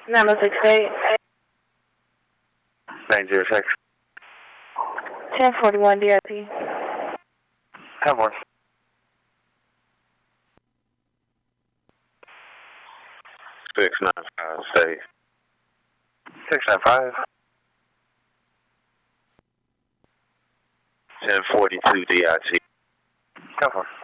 968. 906. 1041 DIP. Have one. 695, say. 695. 1042 DIT. Have one.